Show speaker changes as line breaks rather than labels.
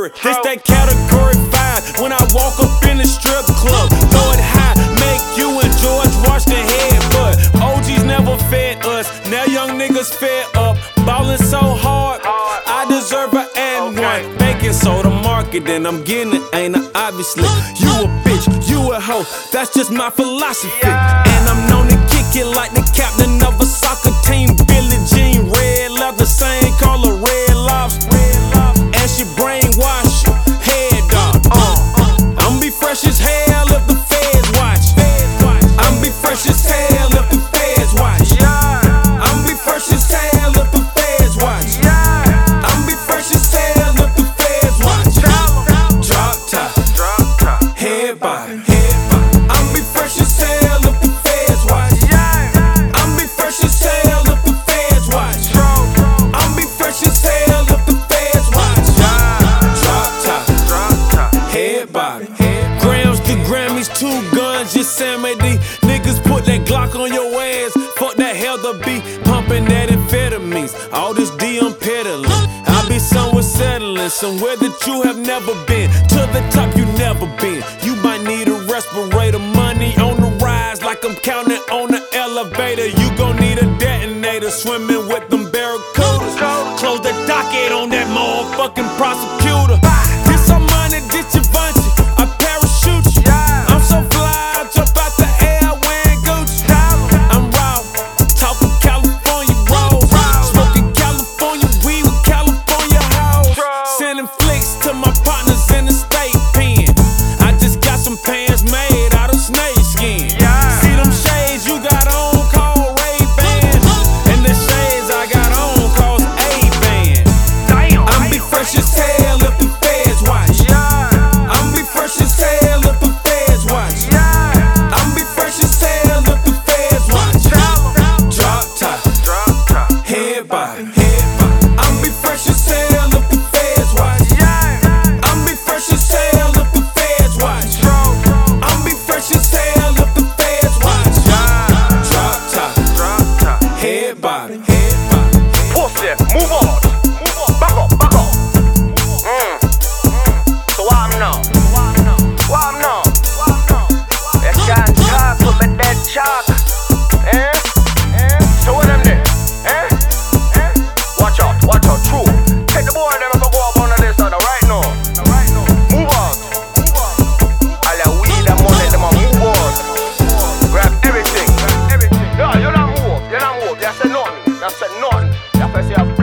jury. This that category 5. When I walk up in the strip club, throw it high, make you and George Washington head. But OGs never fed us, now young niggas fed up. Ballin' so hard, I deserve an and one. Baking soda market, and I'm getting it, ain't I? Obviously, you a bitch, you a hoe, that's just my philosophy. And I'm known to kick it like the captain of a soccer team. Billie Jean, red leather, same color, red lobster. And she brainwash you, head dog. I'm be fresh as hell if the feds watch. I'm be fresh as hell if the feds watch. I'm be fresh as hell if the feds watch. I'm be fresh as hell if the feds watch. Drop top, head body. I'm be fresh as hell if the feds watch. I'm be fresh as hell if the feds watch. I'm be fresh as hell if the feds watch. Drop top, head body. Grams to Grammys, 2 guns, Yosemite. Niggas put that Glock on your ass. Fuck that hell to be pumping that amphetamines. All this DM peddling. I be somewhere settling, somewhere that you have never been. To the top you never been. You might need a respirator. Money on the rise like I'm counting on the elevator. You gon' need a detonator. Swimming with them barracudas. Close the docket on that motherfucking prosecutor. Get some money, get your Givenchy. I parachute you. I'm so fly, I jump out the air wearing Gucci. I'm raw, talking California rolls, smoking California weed with California hoes. Sending flicks to my partners in the state pen. I just got some pants made out of snake skin. See them shades you got on called Ray-Ban, and the shades I got on called A-Ban. I'm be fresh as hell if the feds watch. I'm be fresh as hell if the feds watch. I'm be fresh as hell if the feds watch. Drop top, head body. I'm be fresh as hell if the feds watch. I'm be fresh as hell if the feds watch. I'm be fresh as hell if the feds watch. Drop top, head body.
Pussy, move on. Back up. So what I'm now? You can't talk with me dead chalk. So what them there? Watch out, true. Take the boy them if I go up under this other right now. Move out. All the weed and money, them a move out. Grab everything. No, you not move. You said nothing. You said